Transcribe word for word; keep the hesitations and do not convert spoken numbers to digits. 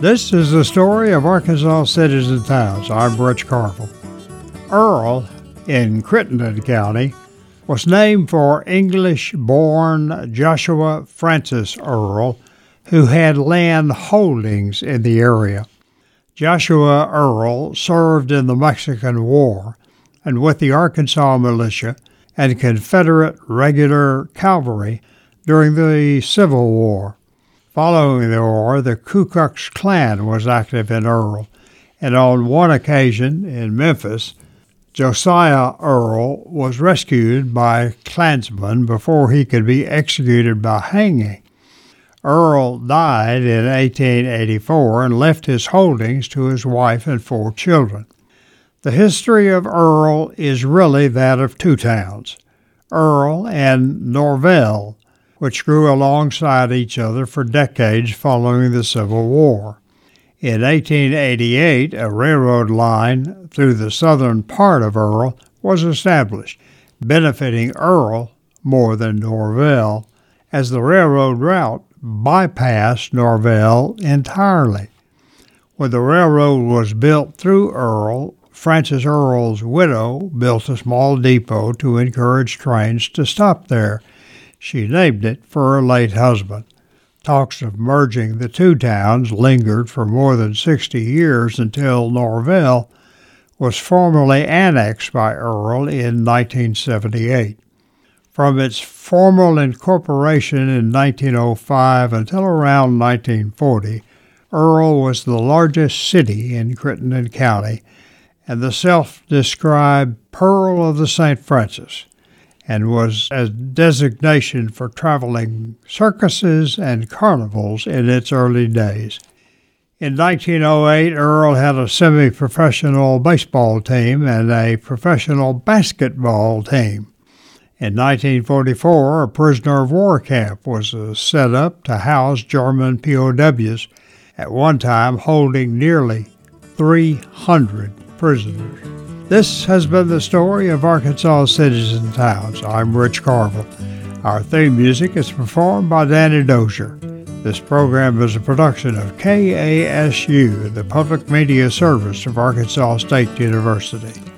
This is the story of Arkansas cities and towns. I'm Rich Carville. Earl, in Crittenden County, was named for English-born Joshua Francis Earl, who had land holdings in the area. Joshua Earl served in the Mexican War and with the Arkansas militia and Confederate regular cavalry during the Civil War. Following the war, the Ku Klux Klan was active in Earl, and on one occasion in Memphis, Josiah Earl was rescued by Klansmen before he could be executed by hanging. Earl died in eighteen eighty-four and left his holdings to his wife and four children. The history of Earl is really that of two towns, Earl and Norvell, which grew alongside each other for decades following the Civil War. In eighteen eighty-eight, a railroad line through the southern part of Earl was established, benefiting Earl more than Norvell, as the railroad route bypassed Norvell entirely. When the railroad was built through Earl, Francis Earl's widow built a small depot to encourage trains to stop there. She named it for her late husband. Talks of merging the two towns lingered for more than sixty years until Norvell was formally annexed by Earl in nineteen seventy-eight. From its formal incorporation in nineteen oh five until around nineteen forty, Earl was the largest city in Crittenden County and the self-described Pearl of the Saint Francis, and was a designation for traveling circuses and carnivals in its early days. In nineteen oh eight, Earl had a semi-professional baseball team and a professional basketball team. In nineteen forty-four, a prisoner of war camp was set up to house German P O Ws, at one time holding nearly three hundred prisoners. This has been the story of Arkansas cities and towns. I'm Rich Carville. Our theme music is performed by Danny Dozier. This program is a production of K A S U, the Public Media Service of Arkansas State University.